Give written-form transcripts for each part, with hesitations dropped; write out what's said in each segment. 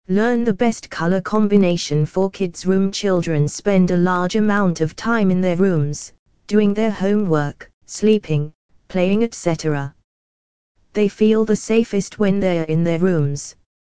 Learn the best color combination for kids' room. Children spend a large amount of time in their rooms, doing their homework, sleeping, playing, etc. They feel the safest when they are in their rooms.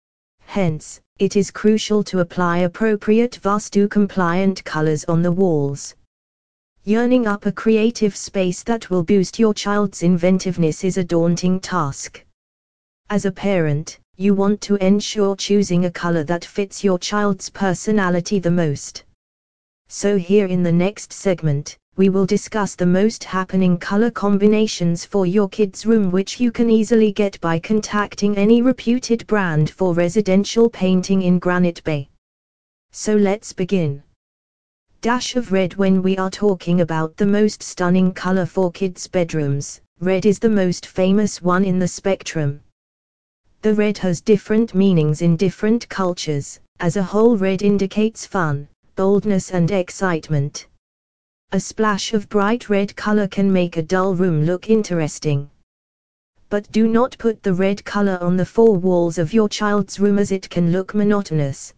Hence, it is crucial to apply appropriate Vastu-compliant colors on the walls. Yearning up a creative space that will boost your child's inventiveness is a daunting task. As a parent, you want to ensure choosing a color that fits your child's personality the most. So here in the next segment, we will discuss the most happening color combinations for your kids' room, which you can easily get by contacting any reputed brand for residential painting in Granite Bay. So let's begin. Dash of red. When we are talking about the most stunning color for kids' bedrooms, red is the most famous one in the spectrum. The red has different meanings in different cultures. As a whole, red indicates fun, boldness and excitement. A splash of bright red color can make a dull room look interesting. But do not put the red color on the four walls of your child's room, as it can look monotonous.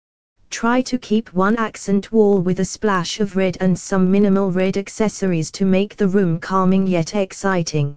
Try to keep one accent wall with a splash of red and some minimal red accessories to make the room calming yet exciting.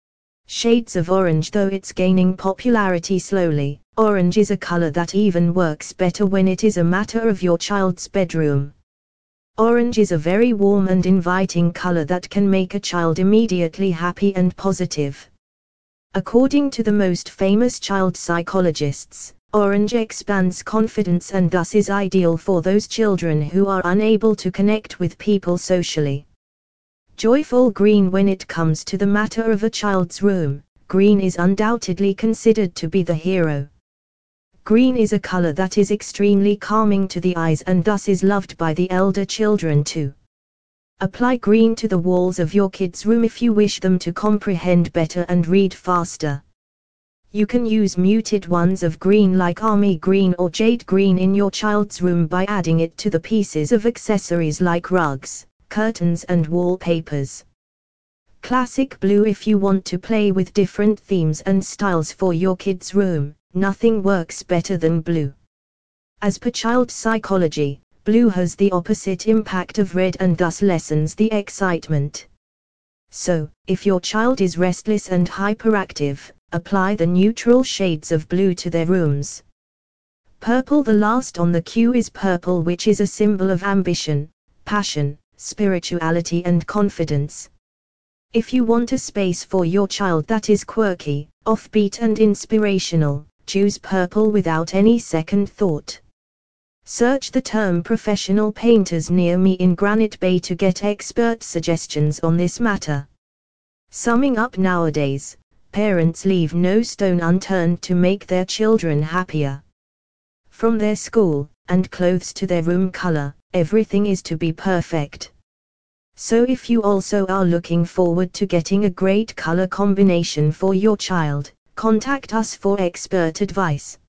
Shades of orange. Though it's gaining popularity slowly, orange is a color that even works better when it is a matter of your child's bedroom. Orange is a very warm and inviting color that can make a child immediately happy and positive. According to the most famous child psychologists, orange expands confidence and thus is ideal for those children who are unable to connect with people socially. Joyful green. When it comes to the matter of a child's room, green is undoubtedly considered to be the hero. Green is a color that is extremely calming to the eyes and thus is loved by the elder children too. Apply green to the walls of your kids' room if you wish them to comprehend better and read faster. You can use muted ones of green like army green or jade green in your child's room by adding it to the pieces of accessories like rugs, curtains and wallpapers. Classic blue. If you want to play with different themes and styles for your kids' room, nothing works better than blue. As per child psychology, blue has the opposite impact of red and thus lessens the excitement. So, if your child is restless and hyperactive, apply the neutral shades of blue to their rooms. Purple. The last on the queue is purple, which is a symbol of ambition, passion, spirituality and confidence. If you want a space for your child that is quirky, offbeat and inspirational, choose purple without any second thought. Search the term professional painters near me in Granite Bay to get expert suggestions on this matter. Summing up, nowadays, parents leave no stone unturned to make their children happier. From their school and clothes to their room color, everything is to be perfect. So if you also are looking forward to getting a great color combination for your child, contact us for expert advice.